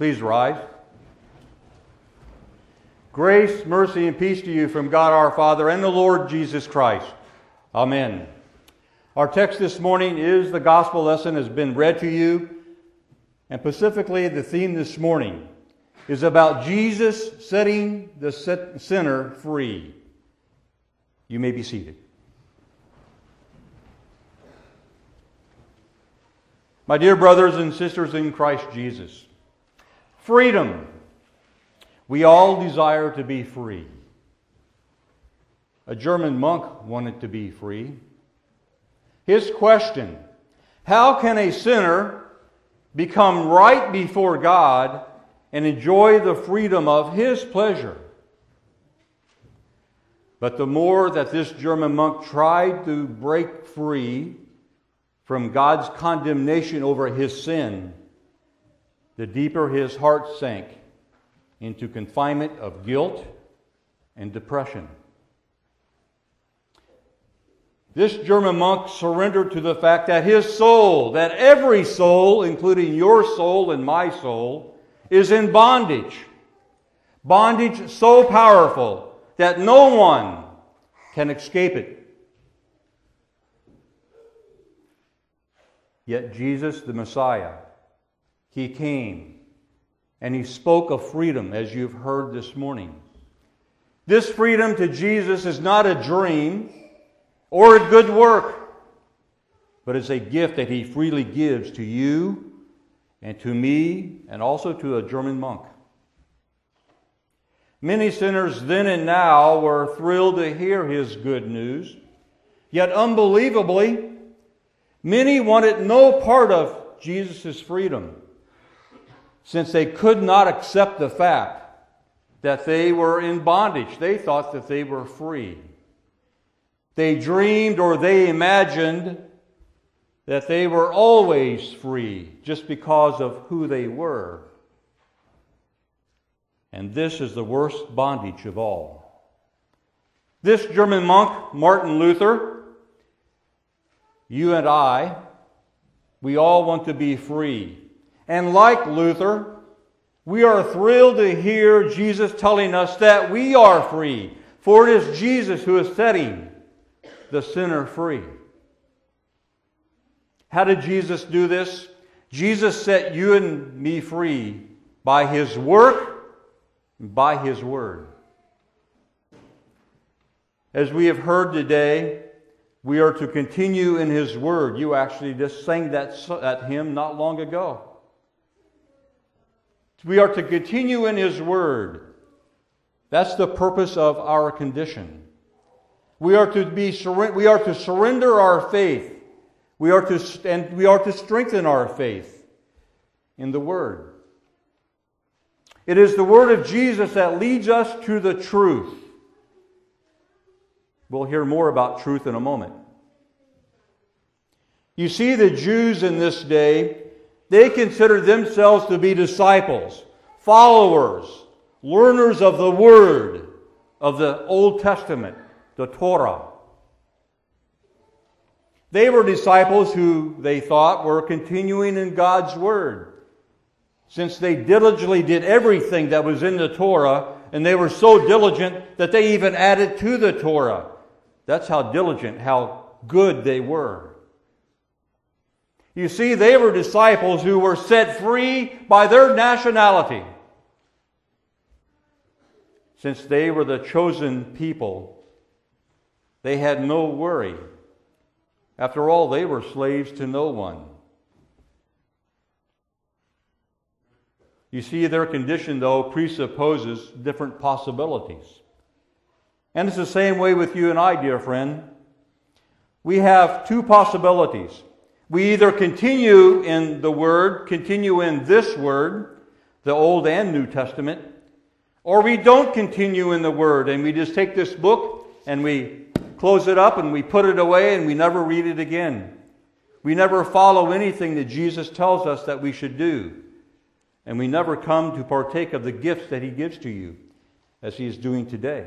Please rise. Grace, mercy, and peace to you from God our Father and the Lord Jesus Christ. Amen. Our text this morning is the gospel lesson has been read to you. And specifically, the theme this morning is about Jesus setting the sinner free. You may be seated. My dear brothers and sisters in Christ Jesus, freedom. We all desire to be free. A German monk wanted to be free. His question, how can a sinner become right before God and enjoy the freedom of His pleasure? But the more that this German monk tried to break free from God's condemnation over his sin, the deeper his heart sank into confinement of guilt and depression. This German monk surrendered to the fact that his soul, that every soul, including your soul and my soul, is in bondage. Bondage so powerful that no one can escape it. Yet Jesus, the Messiah, He came and He spoke of freedom, as you've heard this morning. This freedom to Jesus is not a dream or a good work, but it's a gift that He freely gives to you and to me and also to a German monk. Many sinners then and now were thrilled to hear His good news, yet unbelievably, many wanted no part of Jesus' freedom, since they could not accept the fact that they were in bondage. They thought that they were free. They dreamed or they imagined that they were always free just because of who they were. And this is the worst bondage of all. This German monk, Martin Luther, you and I, we all want to be free. And like Luther, we are thrilled to hear Jesus telling us that we are free. For it is Jesus who is setting the sinner free. How did Jesus do this? Jesus set you and me free by His work and by His word. As we have heard today, we are to continue in His word. You actually just sang that hymn not long ago. We are to continue in His word. That's the purpose of our condition. We are to surrender our faith. We are to strengthen our faith in the word. It is the word of Jesus that leads us to the truth. We'll hear more about truth in a moment. You see, the Jews in this day, they considered themselves to be disciples, followers, learners of the Word, of the Old Testament, the Torah. They were disciples who they thought were continuing in God's Word, since they diligently did everything that was in the Torah, and they were so diligent that they even added to the Torah. That's how diligent, how good they were. You see, they were disciples who were set free by their nationality. Since they were the chosen people, they had no worry. After all, they were slaves to no one. You see, their condition, though, presupposes different possibilities. And it's the same way with you and I, dear friend. We have two possibilities. We either continue in the Word, continue in this Word, the Old and New Testament, or we don't continue in the Word and we just take this book and we close it up and we put it away and we never read it again. We never follow anything that Jesus tells us that we should do. And we never come to partake of the gifts that He gives to you, as He is doing today.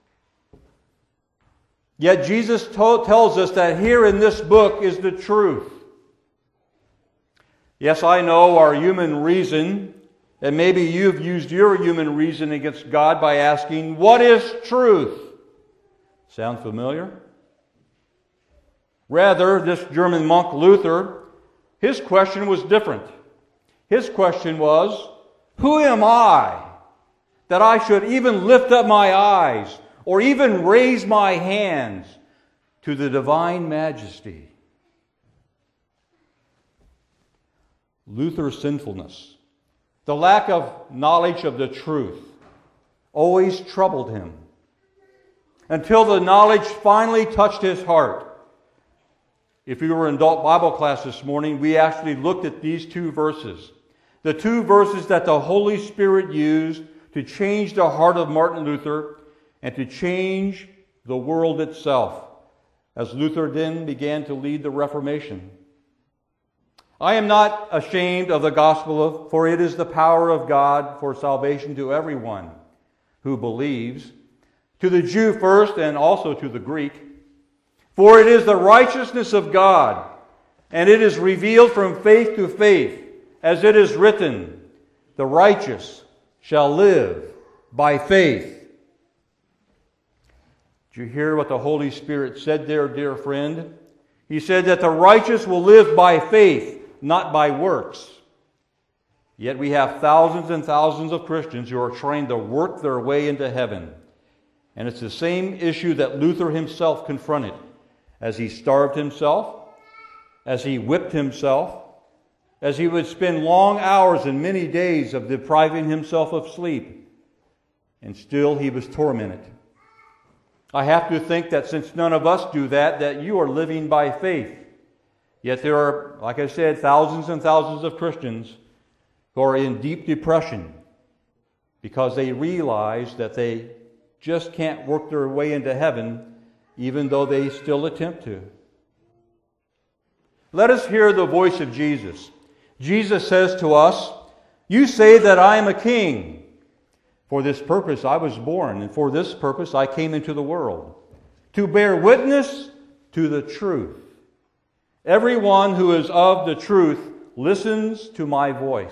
Yet Jesus tells us that here in this book is the truth. Yes, I know our human reason And maybe you've used your human reason against God by asking, what is truth? Sound familiar? Rather, this German monk Luther, his question was different. His question was, who am I that I should even lift up my eyes or even raise my hands to the divine majesty? Luther's sinfulness, the lack of knowledge of the truth, always troubled him until the knowledge finally touched his heart. If you were in adult Bible class this morning, we actually looked at these two verses. The two verses that the Holy Spirit used to change the heart of Martin Luther and to change the world itself, as Luther then began to lead the Reformation. I am not ashamed of the gospel, for it is the power of God for salvation to everyone who believes, to the Jew first and also to the Greek. For it is the righteousness of God, and it is revealed from faith to faith, as it is written, the righteous shall live by faith. Did you hear what the Holy Spirit said there, dear friend? He said that the righteous will live by faith, not by works. Yet we have thousands and thousands of Christians who are trying to work their way into heaven. And it's the same issue that Luther himself confronted as he starved himself, as he whipped himself, as he would spend long hours and many days of depriving himself of sleep. And still he was tormented. I have to think that since none of us do that, that you are living by faith. Yet there are, like I said, thousands and thousands of Christians who are in deep depression because they realize that they just can't work their way into heaven, even though they still attempt to. Let us hear the voice of Jesus. Jesus says to us, you say that I am a king. For this purpose I was born, and for this purpose I came into the world, to bear witness to the truth. Everyone who is of the truth listens to my voice.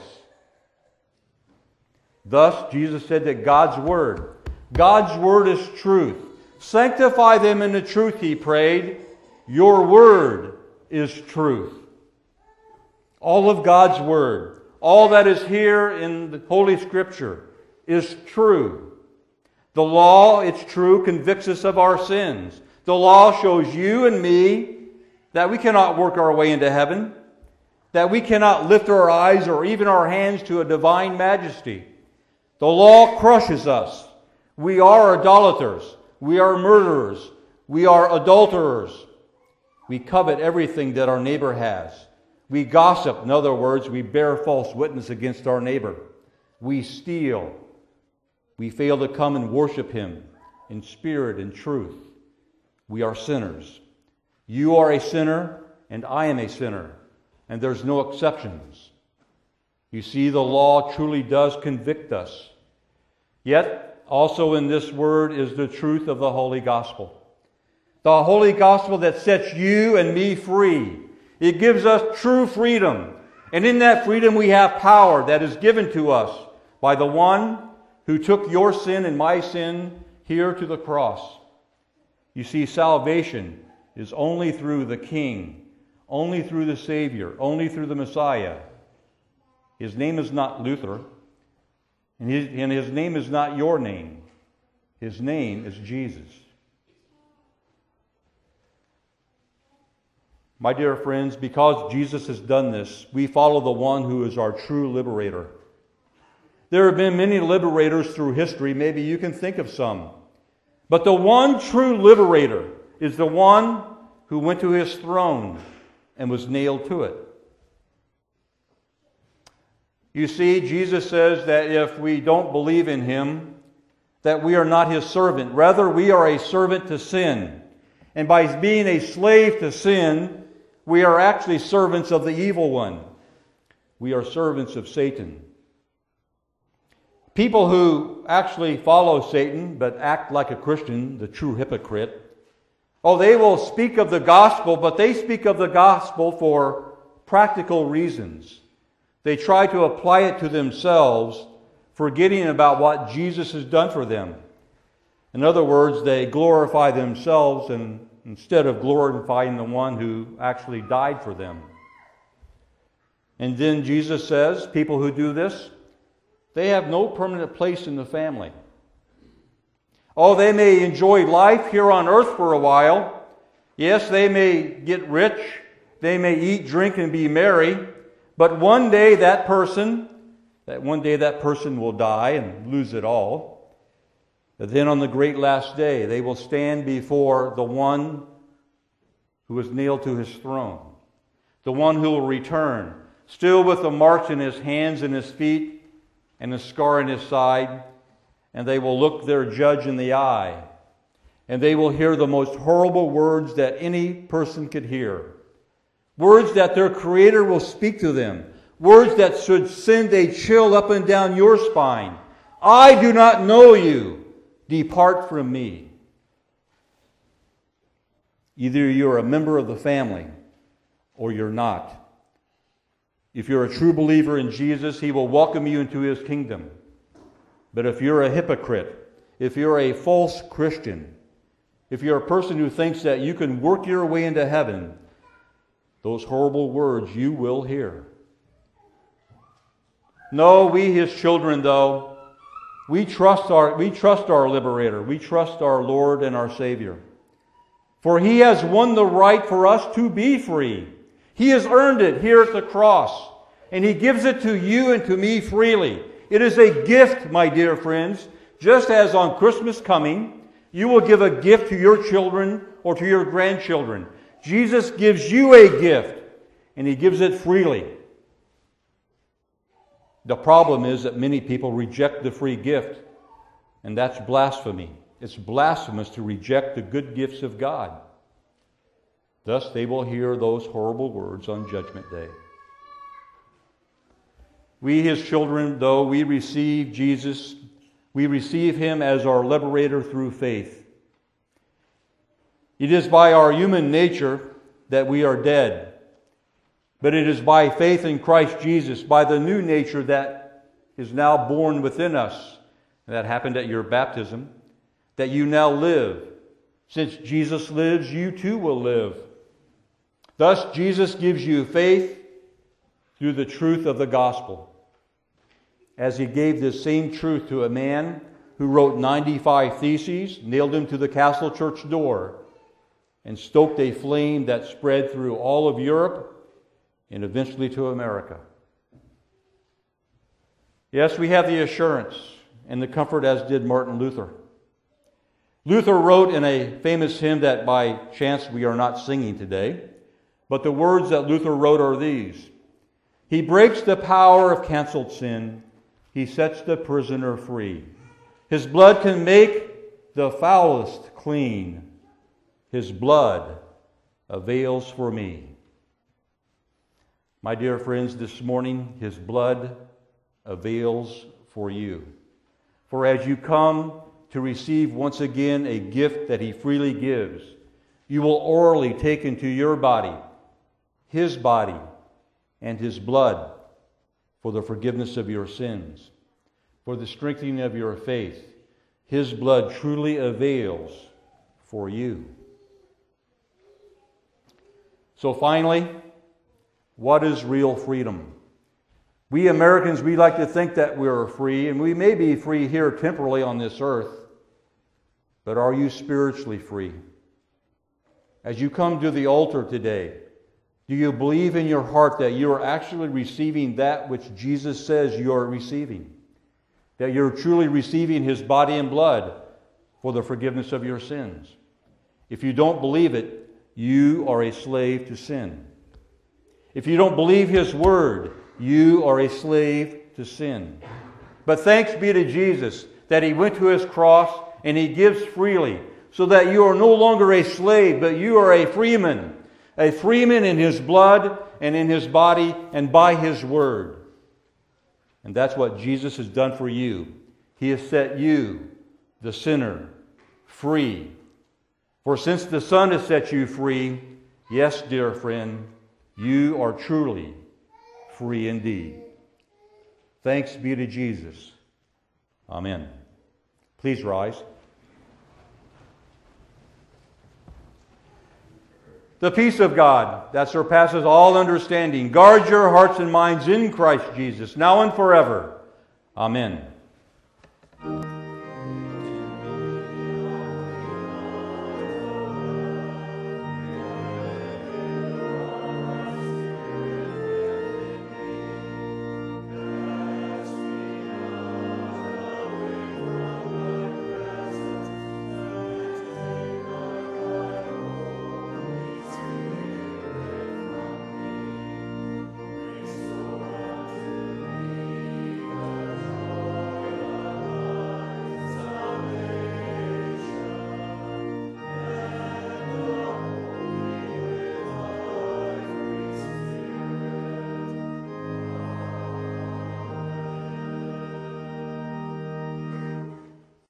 Thus, Jesus said that God's Word is truth. Sanctify them in the truth, he prayed. Your Word is truth. All of God's Word, all that is here in the Holy Scripture is true. The law, it's true, convicts us of our sins. The law shows you and me that we cannot work our way into heaven, that we cannot lift our eyes or even our hands to a divine majesty. The law crushes us. We are idolaters. We are murderers. We are adulterers. We covet everything that our neighbor has. We gossip. In other words, we bear false witness against our neighbor. We steal. We fail to come and worship Him in spirit and truth. We are sinners. You are a sinner, and I am a sinner, and there's no exceptions. You see, the law truly does convict us. Yet, also in this word is the truth of the Holy Gospel. The Holy Gospel that sets you and me free. It gives us true freedom. And in that freedom we have power that is given to us by the one who took your sin and my sin here to the cross. You see, salvation is only through the King, only through the Savior, only through the Messiah. His name is not Luther, and his name is not your name. His name is Jesus. My dear friends, because Jesus has done this, we follow the one who is our true liberator. There have been many liberators through history. Maybe you can think of some. But the one true liberator is the one who went to His throne and was nailed to it. You see, Jesus says that if we don't believe in Him, that we are not His servant. Rather, we are a servant to sin. And by being a slave to sin, we are actually servants of the evil one. We are servants of Satan. People who actually follow Satan but act like a Christian, the true hypocrite, they will speak of the gospel, but they speak of the gospel for practical reasons. They try to apply it to themselves, forgetting about what Jesus has done for them. In other words, they glorify themselves instead of glorifying the one who actually died for them. And then Jesus says, people who do this, they have no permanent place in the family. Oh, they may enjoy life here on earth for a while. Yes, they may get rich. They may eat, drink, and be merry. But one day that person will die and lose it all. But then on the great last day, they will stand before the one who was nailed to his throne. The one who will return, still with the marks in his hands and his feet and a scar in his side. And they will look their judge in the eye. And they will hear the most horrible words that any person could hear. Words that their Creator will speak to them. Words that should send a chill up and down your spine. I do not know you. Depart from me. Either you're a member of the family or you're not. If you're a true believer in Jesus, He will welcome you into His kingdom. But if you're a hypocrite, if you're a false Christian, if you're a person who thinks that you can work your way into heaven, those horrible words you will hear. No, we, His children, though, we trust our Liberator. We trust our Lord and our Savior. For He has won the right for us to be free. He has earned it here at the cross. And He gives it to you and to me freely. It is a gift, my dear friends. Just as on Christmas coming, you will give a gift to your children or to your grandchildren. Jesus gives you a gift, and He gives it freely. The problem is that many people reject the free gift, and that's blasphemy. It's blasphemous to reject the good gifts of God. Thus, they will hear those horrible words on Judgment Day. We, His children, though we receive Jesus, we receive Him as our liberator through faith. It is by our human nature that we are dead. But it is by faith in Christ Jesus, by the new nature that is now born within us, that happened at your baptism, that you now live. Since Jesus lives, you too will live. Thus, Jesus gives you faith through the truth of the gospel. As He gave this same truth to a man who wrote 95 theses, nailed him to the castle church door, and stoked a flame that spread through all of Europe and eventually to America. Yes, we have the assurance and the comfort, as did Martin Luther. Luther wrote in a famous hymn that by chance we are not singing today, but the words that Luther wrote are these: He breaks the power of canceled sin. He sets the prisoner free. His blood can make the foulest clean. His blood avails for me. My dear friends, this morning, His blood avails for you. For as you come to receive once again a gift that He freely gives, you will orally take into your body His body and His blood for the forgiveness of your sins, for the strengthening of your faith. His blood truly avails for you. So finally, what is real freedom? We Americans, we like to think that we're free, and we may be free here temporarily on this earth, but are you spiritually free? As you come to the altar today, do you believe in your heart that you are actually receiving that which Jesus says you are receiving? That you're truly receiving His body and blood for the forgiveness of your sins? If you don't believe it, you are a slave to sin. If you don't believe His word, you are a slave to sin. But thanks be to Jesus that He went to His cross and He gives freely, so that you are no longer a slave, but you are a freeman in His blood and in His body and by His word. And that's what Jesus has done for you. He has set you, the sinner, free. For since the Son has set you free, yes, dear friend, you are truly free indeed. Thanks be to Jesus. Amen. Please rise. The peace of God that surpasses all understanding, guard your hearts and minds in Christ Jesus, now and forever. Amen.